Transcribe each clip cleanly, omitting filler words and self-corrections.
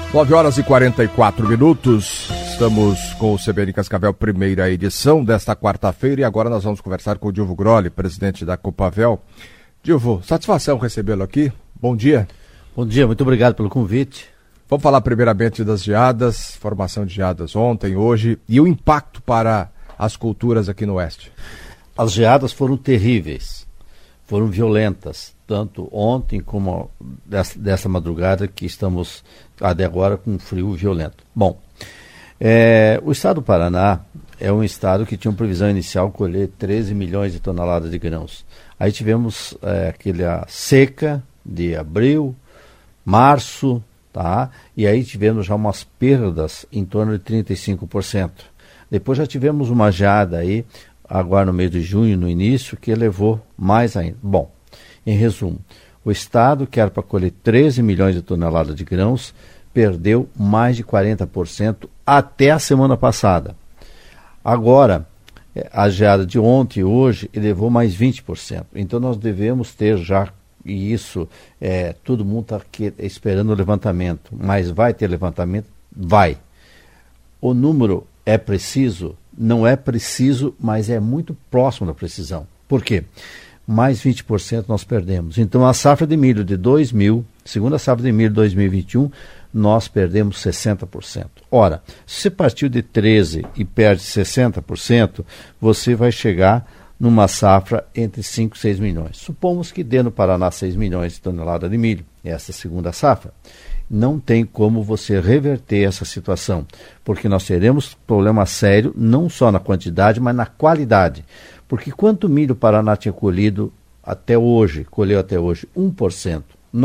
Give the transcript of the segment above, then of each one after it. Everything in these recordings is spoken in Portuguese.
9h44. Estamos com o CBN Cascavel, primeira edição desta quarta-feira, e agora nós vamos conversar com o Dilvo Grolli, presidente da Copavel. Dilvo, satisfação recebê-lo aqui. Bom dia. Bom dia, muito obrigado pelo convite. Vamos falar primeiramente das geadas, formação de geadas ontem, hoje, e o impacto para as culturas aqui no Oeste. As geadas foram terríveis, foram violentas, tanto ontem como dessa madrugada que estamos até agora com um frio violento. Bom, o estado do Paraná é um estado que tinha uma previsão inicial colher 13 milhões de toneladas de grãos. Aí tivemos aquela seca de abril, março, tá? E aí tivemos já umas perdas em torno de 35%. Depois já tivemos uma geada aí, agora no mês de junho, no início, que elevou mais ainda. Bom, em resumo, o estado, que era para colher 13 milhões de toneladas de grãos, perdeu mais de 40% até a semana passada. Agora, a geada de ontem e hoje elevou mais 20%. Então nós devemos ter já, e isso, todo mundo está esperando o levantamento, mas vai ter levantamento? Vai. O número é preciso? Não é preciso, mas é muito próximo da precisão. Por quê? Mais 20% nós perdemos. Então a safra de milho de 2000, segunda safra de milho de 2021, nós perdemos 60%. Ora, se você partiu de 13 e perde 60%, você vai chegar numa safra entre 5 e 6 milhões. Supomos que dê no Paraná 6 milhões de toneladas de milho, essa segunda safra. Não tem como você reverter essa situação, porque nós teremos problema sério, não só na quantidade, mas na qualidade. Porque quanto milho o Paraná tinha colhido até hoje, colheu até hoje 1%,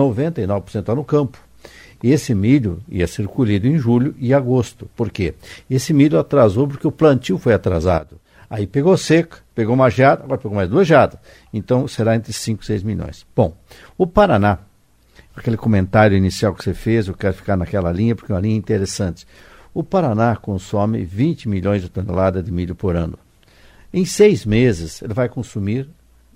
99% está no campo. E esse milho ia ser colhido em julho e agosto. Por quê? Esse milho atrasou porque o plantio foi atrasado. Aí pegou seca, pegou uma geada, agora pegou mais 2 geadas. Então será entre 5 e 6 milhões. Bom, o Paraná, aquele comentário inicial que você fez, eu quero ficar naquela linha porque é uma linha interessante. O Paraná consome 20 milhões de toneladas de milho por ano. Em 6 meses, ele vai consumir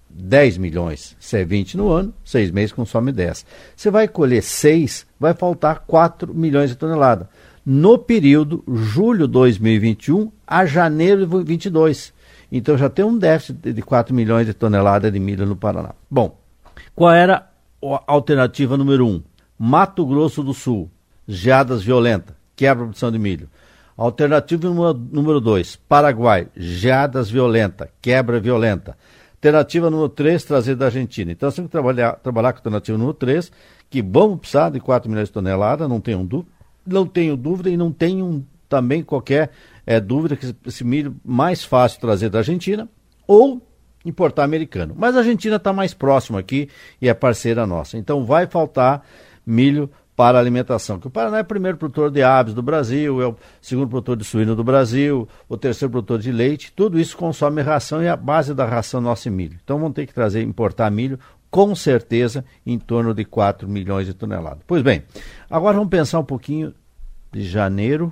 10 milhões. Se é 20 no ano, 6 meses consome 10. Você vai colher 6, vai faltar 4 milhões de toneladas. No período julho 2021 a janeiro de 2022. Então já tem um déficit de 4 milhões de toneladas de milho no Paraná. Bom, qual era a alternativa número 1? Mato Grosso do Sul, geadas violentas, quebra a produção de milho. Alternativa número 2, Paraguai, geadas violentas, quebra violenta. Alternativa número 3, trazer da Argentina. Então, nós temos que trabalhar com a alternativa número 3, que vamos precisar de 4 milhões de toneladas, não tenho dúvida, e não tenho também qualquer dúvida que esse milho mais fácil trazer da Argentina ou importar americano. Mas a Argentina está mais próxima aqui e é parceira nossa. Então, vai faltar milho para alimentação, que o Paraná é o primeiro produtor de aves do Brasil, é o segundo produtor de suíno do Brasil, o terceiro produtor de leite, tudo isso consome ração e a base da ração nosso é milho. Então vamos ter que importar milho, com certeza, em torno de 4 milhões de toneladas. Pois bem, agora vamos pensar um pouquinho de janeiro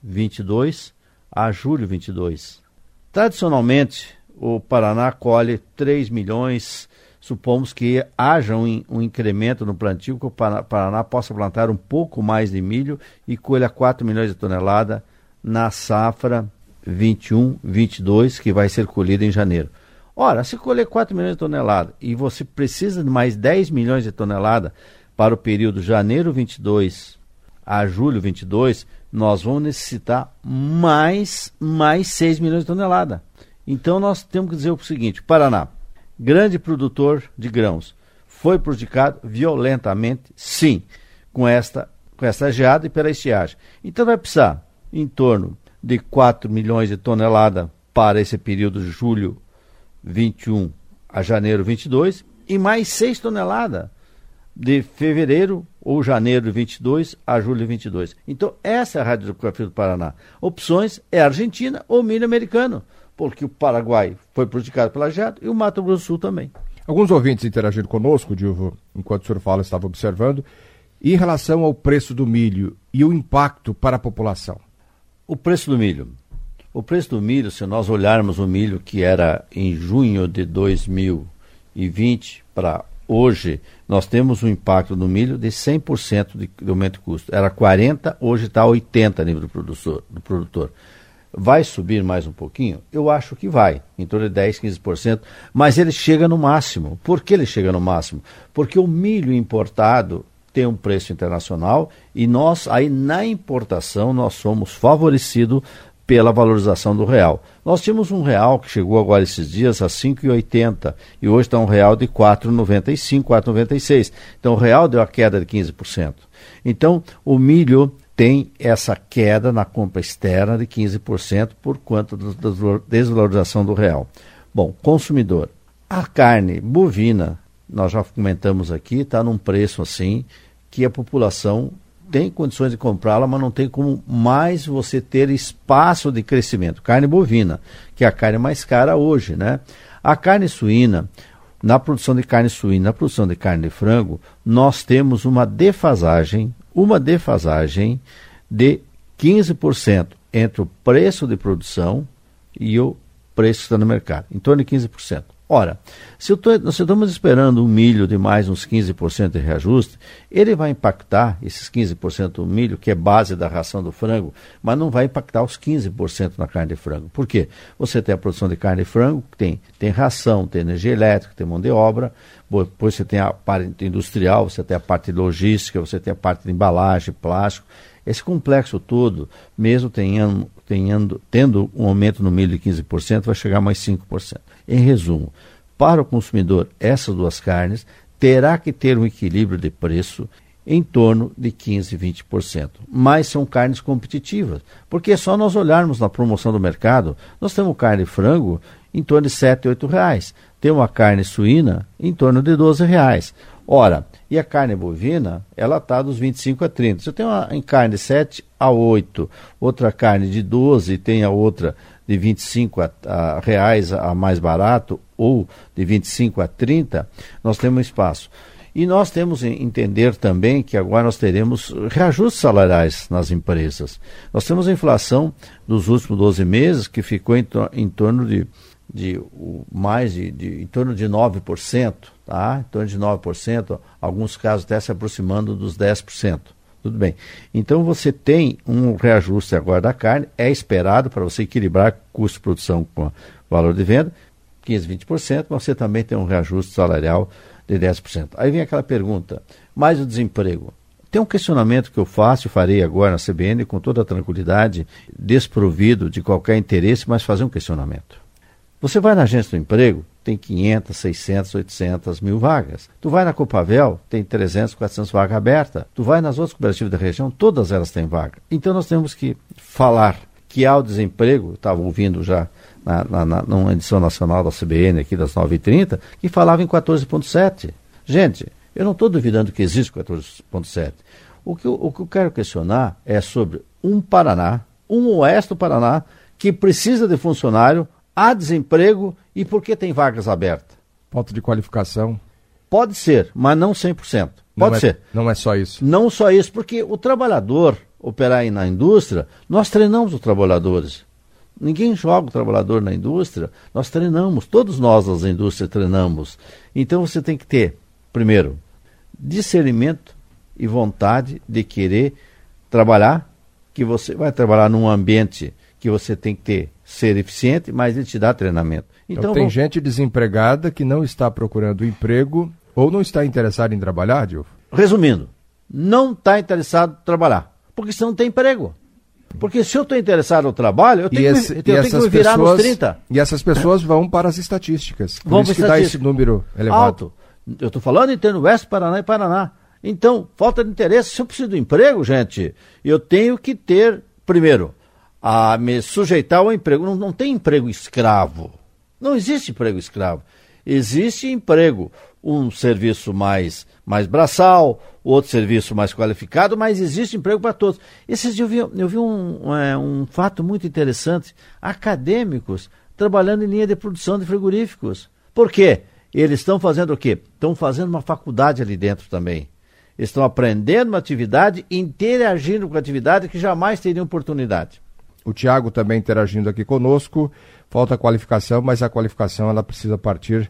22 a julho 22. Tradicionalmente, o Paraná colhe 3 milhões. Supomos que haja um incremento no plantio, que o Paraná possa plantar um pouco mais de milho e colha 4 milhões de toneladas na safra 21-22, que vai ser colhida em janeiro. Ora, se colher 4 milhões de toneladas e você precisa de mais 10 milhões de toneladas para o período janeiro 22 a julho 22, nós vamos necessitar mais 6 milhões de toneladas. Então nós temos que dizer o seguinte: Paraná, grande produtor de grãos, foi prejudicado violentamente, sim, com esta geada e pela estiagem. Então vai precisar em torno de 4 milhões de toneladas para esse período de julho 21 a janeiro 22 e mais 6 toneladas de fevereiro ou janeiro 22 a julho 22. Então essa é a radiografia do Paraná. Opções é Argentina ou milho americano, porque o Paraguai foi prejudicado pela geada e o Mato Grosso do Sul também. Alguns ouvintes interagiram conosco, Dilvo, enquanto o senhor fala, estava observando, em relação ao preço do milho e o impacto para a população. O preço do milho. O preço do milho, se nós olharmos o milho que era em junho de 2020 para Hoje, nós temos um impacto no milho de 100% de aumento de custo. Era 40%, hoje está 80% a nível do produtor. Vai subir mais um pouquinho? Eu acho que vai, em torno de 10%, 15%, mas ele chega no máximo. Por que ele chega no máximo? Porque o milho importado tem um preço internacional e nós, aí na importação, nós somos favorecidos pela valorização do real. Nós tínhamos um real que chegou agora esses dias a 5,80 e hoje está um real de 4,95, 4,96. Então o real deu a queda de 15%. Então o milho tem essa queda na compra externa de 15% por conta da desvalorização do real. Bom, consumidor, a carne bovina, nós já comentamos aqui, está num preço assim que a população tem condições de comprá-la, mas não tem como mais você ter espaço de crescimento. Carne bovina, que é a carne mais cara hoje, né? A carne suína, na produção de carne suína, na produção de carne de frango, nós temos uma defasagem de 15% entre o preço de produção e o preço que está no mercado, em torno de 15%. Ora, nós estamos esperando um milho de mais uns 15% de reajuste, ele vai impactar esses 15% do milho, que é base da ração do frango, mas não vai impactar os 15% na carne de frango. Por quê? Você tem a produção de carne de frango, que tem ração, tem energia elétrica, tem mão de obra, depois você tem a parte industrial, você tem a parte logística, você tem a parte de embalagem, plástico. Esse complexo todo, mesmo tendo um aumento no milho de 15%, vai chegar a mais 5%. Em resumo, para o consumidor, essas duas carnes terá que ter um equilíbrio de preço em torno de 15%, 20%. Mas são carnes competitivas, porque é só nós olharmos na promoção do mercado, nós temos carne de frango em torno de R$ 7, R$ 8. Temos a carne suína em torno de R$ 12. Ora, e a carne bovina, ela está dos 25 a 30. Se eu tenho uma em carne de 7 a 8, outra carne de 12 e tem a outra de 25 reais a mais barato, ou de 25 a 30, nós temos espaço. E nós temos que entender também que agora nós teremos reajustes salariais nas empresas. Nós temos a inflação dos últimos 12 meses que ficou em torno de em torno de 9%, tá? Em torno de 9%, alguns casos até se aproximando dos 10%. Tudo bem. Então você tem um reajuste agora da carne, é esperado para você equilibrar custo de produção com valor de venda, 15%, 20%, mas você também tem um reajuste salarial de 10%. Aí vem aquela pergunta, mais o desemprego. Tem um questionamento que eu faço e farei agora na CBN com toda a tranquilidade, desprovido de qualquer interesse, mas fazer um questionamento. Você vai na agência do emprego, tem 500, 600, 800 mil vagas. Tu vai na Copavel, tem 300, 400 vagas abertas. Tu vai nas outras cooperativas da região, todas elas têm vaga. Então nós temos que falar que há o desemprego, estava ouvindo já numa edição nacional da CBN aqui das 9h30, que falava em 14,7. Gente, eu não estou duvidando que existe 14,7. O que eu quero questionar é sobre um Paraná, um oeste do Paraná, que precisa de funcionário, há desemprego e por que tem vagas abertas? Falta de qualificação. Pode ser, mas não 100%. Pode ser. Não é só isso. Não só isso, porque o trabalhador operar aí na indústria, nós treinamos os trabalhadores. Ninguém joga o trabalhador na indústria, nós treinamos, todos nós das indústrias treinamos. Então você tem que ter, primeiro, discernimento e vontade de querer trabalhar, que você vai trabalhar num ambiente que você tem que ser eficiente, mas ele te dá treinamento. Então tem gente desempregada que não está procurando emprego ou não está interessada em trabalhar, Dilfo? Resumindo, não está interessado em trabalhar, porque senão não tem emprego. Porque se eu estou interessado no trabalho, eu tenho que me virar nos 30. E essas pessoas vão para as estatísticas. Por isso que dá esse número elevado. Alto. Eu estou falando em termos Oeste, Paraná e Paraná. Então, falta de interesse. Se eu preciso de emprego, gente, eu tenho que ter, primeiro, a me sujeitar ao emprego. Não tem emprego escravo. Não existe emprego escravo. Existe emprego, um serviço mais braçal, outro serviço mais qualificado, mas existe emprego para todos. Esses dias eu vi um fato muito interessante. Acadêmicos trabalhando em linha de produção de frigoríficos. Por quê? Eles estão fazendo o quê? Estão fazendo uma faculdade ali dentro também. Estão aprendendo uma atividade, interagindo com a atividade que jamais teriam oportunidade. O Tiago também interagindo aqui conosco. Falta qualificação, mas a qualificação ela precisa partir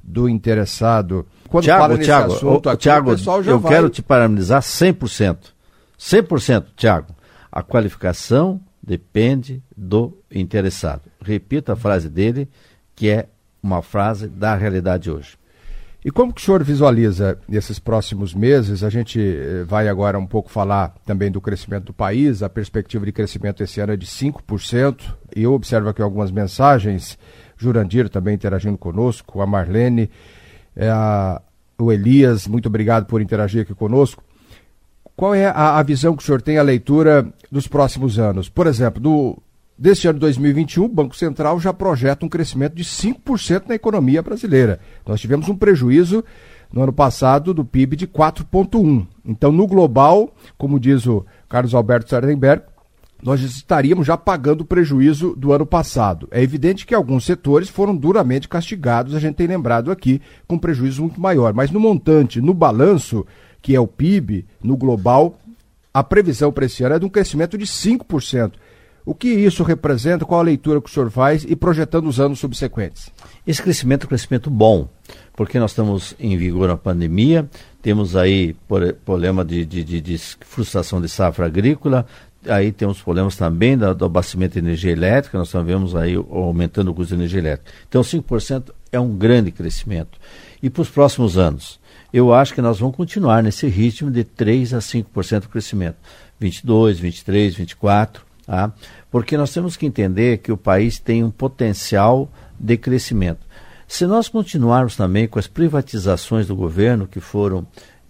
do interessado. Quando Thiago, fala nesse assunto aqui, Thiago, o pessoal já quero te parabenizar 100%. 100%, Thiago. A qualificação depende do interessado. Repita a frase dele, que é uma frase da realidade hoje. E como que o senhor visualiza nesses próximos meses? A gente vai agora um pouco falar também do crescimento do país. A perspectiva de crescimento esse ano é de 5%. E eu observo aqui algumas mensagens. Jurandir também interagindo conosco, a Marlene, o Elias, muito obrigado por interagir aqui conosco. Qual é a visão que o senhor tem, a leitura dos próximos anos? Por exemplo, deste ano de 2021, o Banco Central já projeta um crescimento de 5% na economia brasileira. Nós tivemos um prejuízo no ano passado do PIB de 4,1%. Então, no global, como diz o Carlos Alberto Sardenberg, nós estaríamos já pagando o prejuízo do ano passado. É evidente que alguns setores foram duramente castigados, a gente tem lembrado aqui, com prejuízo muito maior. Mas no montante, no balanço, que é o PIB, no global, a previsão para esse ano é de um crescimento de 5%. O que isso representa? Qual a leitura que o senhor faz e projetando os anos subsequentes? Esse crescimento é um crescimento bom, porque nós estamos em vigor na pandemia, temos aí problema de frustração de safra agrícola, aí temos problemas também do abastecimento de energia elétrica, nós estamos vendo aí aumentando o custo de energia elétrica. Então 5% é um grande crescimento. E para os próximos anos, eu acho que nós vamos continuar nesse ritmo de 3% a 5% de crescimento. 22, 23, 24, tá? Porque nós temos que entender que o país tem um potencial de crescimento. Se nós continuarmos também com as privatizações do governo, que foram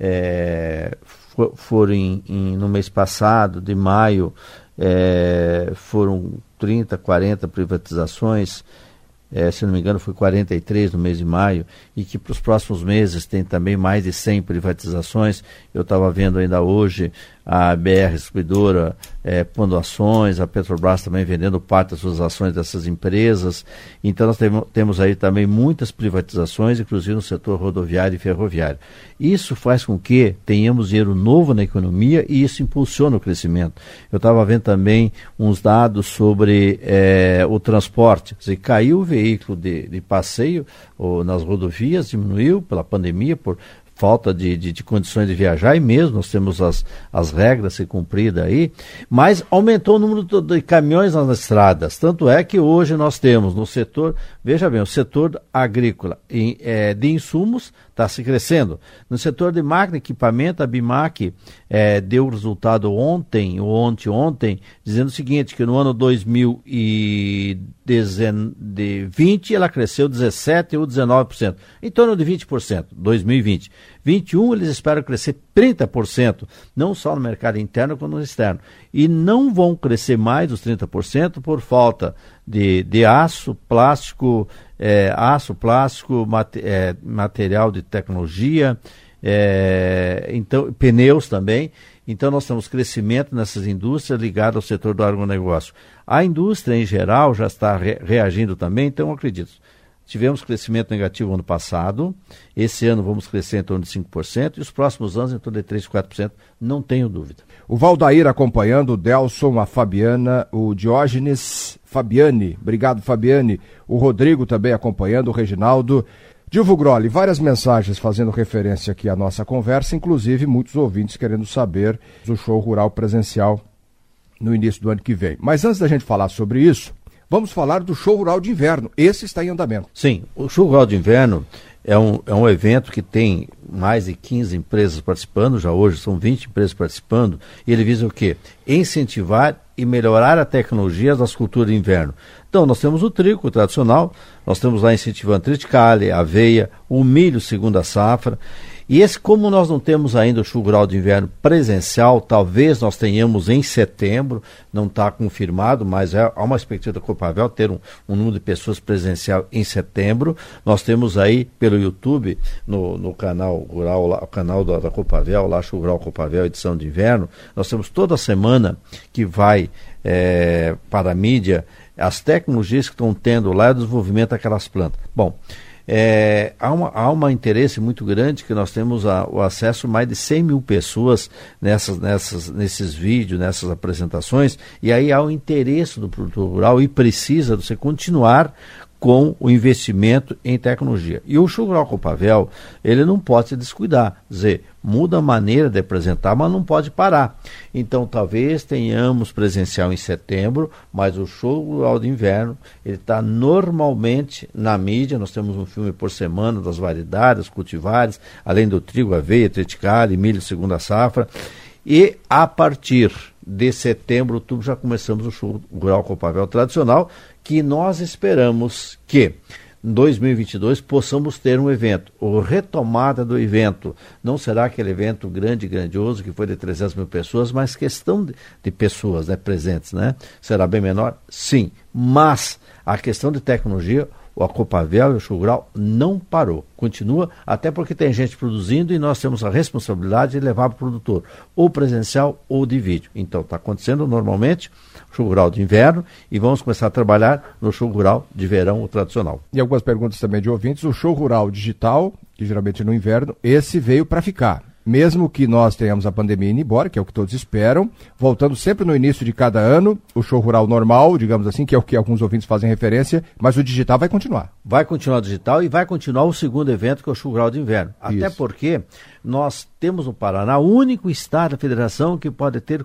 no mês passado, de maio, foram 30, 40 privatizações, se não me engano foi 43 no mês de maio, e que para os próximos meses tem também mais de 100 privatizações. Eu estava vendo ainda hoje a BR Distribuidora pondo ações, a Petrobras também vendendo parte das suas ações dessas empresas. Então nós temos aí também muitas privatizações, inclusive no setor rodoviário e ferroviário. Isso faz com que tenhamos dinheiro novo na economia e isso impulsiona o crescimento. Eu estava vendo também uns dados sobre o transporte. Quer dizer, caiu o veículo de passeio nas rodovias, diminuiu pela pandemia, por falta de condições de viajar, e mesmo nós temos as regras a ser cumpridas aí, mas aumentou o número de caminhões nas estradas. Tanto é que hoje nós temos no setor, veja bem, o setor agrícola de insumos está se crescendo. No setor de máquina e equipamento, a BIMAC deu resultado ontem, dizendo o seguinte, que no ano 2020 ela cresceu 17% ou 19%, em torno de 20%, 2020. 21 eles esperam crescer 30%, não só no mercado interno quanto no externo. E não vão crescer mais os 30% por falta de aço, plástico, material de tecnologia, então, pneus também. Então nós temos crescimento nessas indústrias ligadas ao setor do agronegócio. A indústria em geral já está reagindo também, então eu acredito. Tivemos crescimento negativo ano passado, esse ano vamos crescer em torno de 5% e os próximos anos em torno de 3%, 4%, não tenho dúvida. O Valdair acompanhando, o Delson, a Fabiana, o Diógenes, Fabiane, obrigado Fabiane, o Rodrigo também acompanhando, o Reginaldo. Dilvo Grolli, várias mensagens fazendo referência aqui à nossa conversa, inclusive muitos ouvintes querendo saber do show rural presencial no início do ano que vem. Mas antes da gente falar sobre isso, vamos falar do show rural de inverno. Esse está em andamento. Sim, o show rural de inverno é um evento que tem mais de 15 empresas participando, já hoje são 20 empresas participando, e ele visa o quê? Incentivar e melhorar a tecnologia das culturas de inverno. Então, nós temos o trigo tradicional, nós temos lá incentivando triticale, aveia, o milho segunda safra. E esse, como nós não temos ainda o show rural de inverno presencial, talvez nós tenhamos em setembro, não está confirmado, mas há uma expectativa da Copavel ter um número de pessoas presencial em setembro. Nós temos aí pelo YouTube, no canal rural, lá, o canal da Copavel, lá show rural Copavel, edição de inverno, nós temos toda semana que vai para a mídia as tecnologias que estão tendo lá e o desenvolvimento daquelas plantas. Bom, há um interesse muito grande que nós temos o acesso a mais de 100 mil pessoas nesses vídeos, nessas apresentações, e aí há o interesse do produtor rural e precisa você continuar com o investimento em tecnologia. E o Show Rural Copavel, ele não pode se descuidar, dizer, muda a maneira de apresentar, mas não pode parar. Então, talvez tenhamos presencial em setembro, mas o Show Rural de Inverno, ele está normalmente na mídia, nós temos um filme por semana das variedades, cultivares, além do trigo, aveia, triticale, milho, segunda safra, e a partir de setembro, outubro, já começamos o Show Rural Copavel tradicional, que nós esperamos que em 2022 possamos ter um evento. A retomada do evento não será aquele evento grande e grandioso que foi de 300 mil pessoas, mas questão de pessoas, né, presentes, né? Será bem menor? Sim, mas a questão de tecnologia, o Copavel e o Show Rural não parou, continua, até porque tem gente produzindo e nós temos a responsabilidade de levar para o produtor, ou presencial ou de vídeo. Então está acontecendo normalmente o Show Rural de Inverno e vamos começar a trabalhar no Show Rural de Verão, o tradicional. E algumas perguntas também de ouvintes, o Show Rural digital, que geralmente no inverno, esse veio para ficar. Mesmo que nós tenhamos a pandemia indo embora, que é o que todos esperam, voltando sempre no início de cada ano, o Show Rural normal, digamos assim, que é o que alguns ouvintes fazem referência, mas o digital vai continuar. Vai continuar o digital e vai continuar o segundo evento, que é o Show Rural de Inverno. Até Isso. porque nós temos no Paraná o único estado da federação que pode ter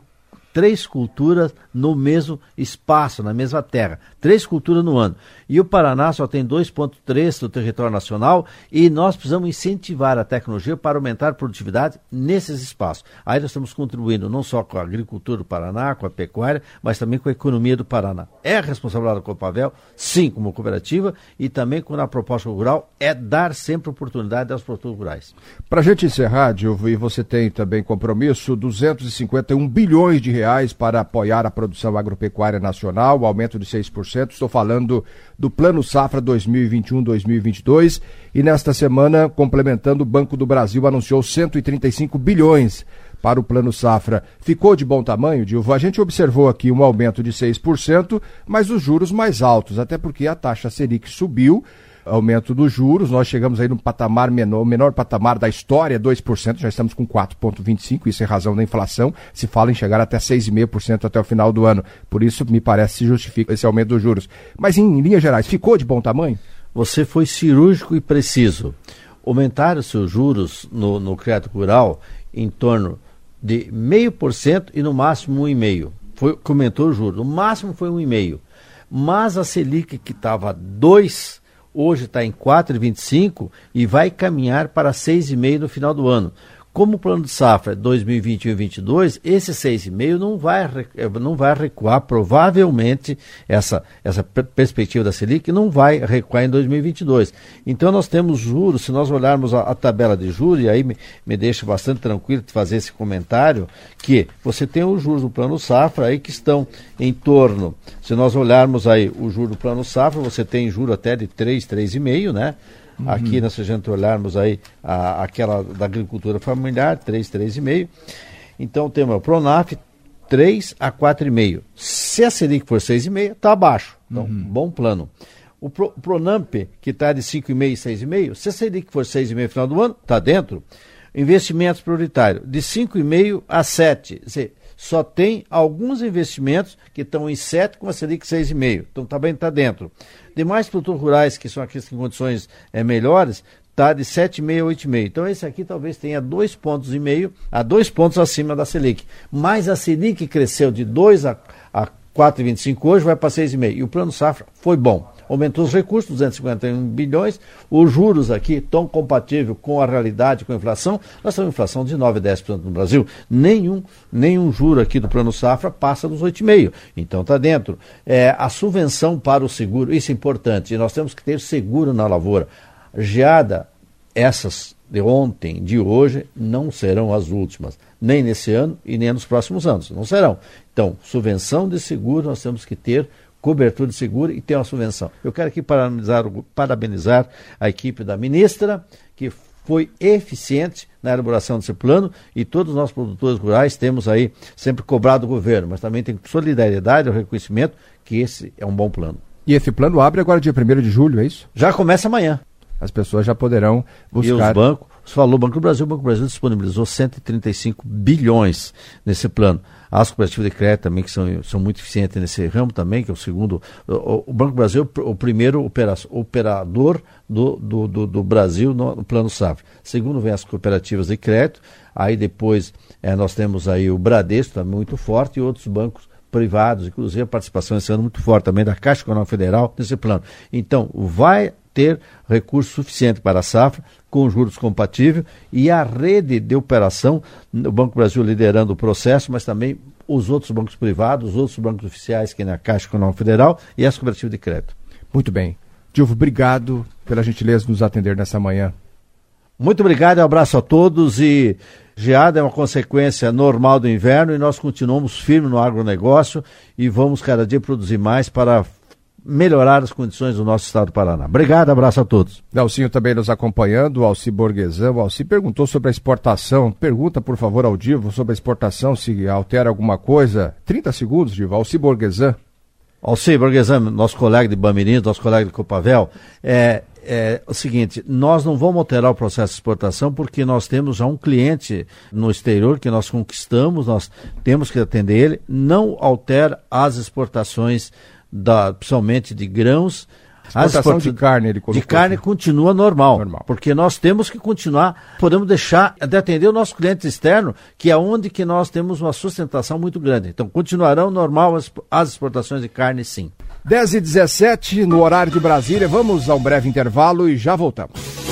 3 culturas no mesmo espaço, na mesma terra. 3 culturas no ano. E o Paraná só tem 2,3 do território nacional e nós precisamos incentivar a tecnologia para aumentar a produtividade nesses espaços. Aí nós estamos contribuindo não só com a agricultura do Paraná, com a pecuária, mas também com a economia do Paraná. É a responsabilidade do Copavel, sim, como cooperativa, e também com a proposta rural, é dar sempre oportunidade aos produtores rurais. Para a gente encerrar, Dilvo, e você tem também compromisso, 251 bilhões de reais para apoiar a produção agropecuária nacional, aumento de 6%. Estou falando do Plano Safra 2021-2022 e nesta semana, complementando, o Banco do Brasil anunciou 135 bilhões para o Plano Safra. Ficou de bom tamanho, Dilvo? A gente observou aqui um aumento de 6%, mas os juros mais altos, até porque a taxa Selic subiu, aumento dos juros, nós chegamos aí no patamar menor, o menor patamar da história, 2%, já estamos com 4,25%, isso é razão da inflação, se fala em chegar até 6,5% até o final do ano, por isso me parece se justifica esse aumento dos juros. Mas em linhas gerais, ficou de bom tamanho? Você foi cirúrgico e preciso. Aumentaram seus juros no crédito rural em torno de 0,5% e no máximo 1,5%. Aumentou o juro, no máximo foi 1,5%. Mas a Selic que estava 2%, hoje está em 4,25 e vai caminhar para 6,5 no final do ano. Como o plano de safra 2021 e 2022, esse 6,5 não vai recuar, provavelmente essa perspectiva da Selic não vai recuar em 2022. Então nós temos juros, se nós olharmos a tabela de juros, e aí me deixa bastante tranquilo de fazer esse comentário, que você tem os juros do plano safra aí que estão em torno, se nós olharmos aí o juro do plano safra, você tem juro até de 3,5, né? Aqui, se a gente olharmos aí aquela da agricultura familiar, 3,5. Então temos o Pronaf, 3 a 4,5. Se a Selic for 6,5, está abaixo. Então, bom plano. O Pronamp, que está de 5,5 e 6,5, se a Selic for 6,5 no final do ano, está dentro. Investimentos prioritários, de 5,5 a 7. Só tem alguns investimentos que estão em 7 com a Selic 6,5. Então também está dentro. Demais produtores rurais, que são aqueles que em condições melhores, está de 7,5 a 8,5. Então esse aqui talvez tenha 2,5 pontos a 2 pontos acima da Selic. Mas a Selic cresceu de 2 a 4,25 hoje, vai para 6,5. E o plano safra foi bom. Aumentou os recursos, 251 bilhões, os juros aqui estão compatíveis com a realidade, com a inflação. Nós temos inflação de 9 a 10% no Brasil. Nenhum juro aqui do Plano Safra passa dos 8,5%. Então está dentro. A subvenção para o seguro, isso é importante. E nós temos que ter seguro na lavoura. Geada, essas de ontem, de hoje, não serão as últimas. Nem nesse ano e nem nos próximos anos. Não serão. Então, subvenção de seguro nós temos que ter, cobertura de seguro e ter uma subvenção. Eu quero aqui parabenizar a equipe da ministra, que foi eficiente na elaboração desse plano, e todos os nossos produtores rurais temos aí sempre cobrado o governo, mas também tem solidariedade ao reconhecimento que esse é um bom plano. E esse plano abre agora dia 1º de julho, é isso? Já começa amanhã. As pessoas já poderão buscar... E os bancos, você falou Banco do Brasil disponibilizou 135 bilhões nesse plano. as cooperativas de crédito também, que são muito eficientes nesse ramo também, que é o segundo. O Banco do Brasil é o primeiro operador do Brasil no Plano Safra. Segundo vem as cooperativas de crédito, aí depois nós temos aí o Bradesco também muito forte e outros bancos privados, inclusive a participação esse ano muito forte também da Caixa Econômica Federal nesse plano. Então, vai ter recurso suficiente para a safra, com juros compatíveis, e a rede de operação, o Banco do Brasil liderando o processo, mas também os outros bancos privados, os outros bancos oficiais, que é a Caixa Econômica Federal e as cooperativas de crédito. Muito bem. Dilvo, obrigado pela gentileza de nos atender nessa manhã. Muito obrigado, um abraço a todos, e geada é uma consequência normal do inverno e nós continuamos firmes no agronegócio e vamos cada dia produzir mais para melhorar as condições do nosso estado do Paraná. Obrigado, abraço a todos. Nelsinho também nos acompanhando, o Alci Borguesan. O Alci perguntou sobre a exportação. Pergunta, por favor, ao Dilvo sobre a exportação, se altera alguma coisa. 30 segundos, Dilvo. Alci Borguesan. Alci Borguesan, nosso colega de Bamirim, nosso colega de Copavel, é o seguinte, nós não vamos alterar o processo de exportação porque nós temos já um cliente no exterior que nós conquistamos, nós temos que atender ele, não altera as exportações, principalmente de grãos. A exportação de carne, ele colocou. De carne continua normal, porque nós temos que continuar, podemos deixar de atender o nosso cliente externo, que é onde que nós temos uma sustentação muito grande. Então, continuarão normal as exportações de carne, sim. 10h17, no horário de Brasília. Vamos a um breve intervalo e já voltamos.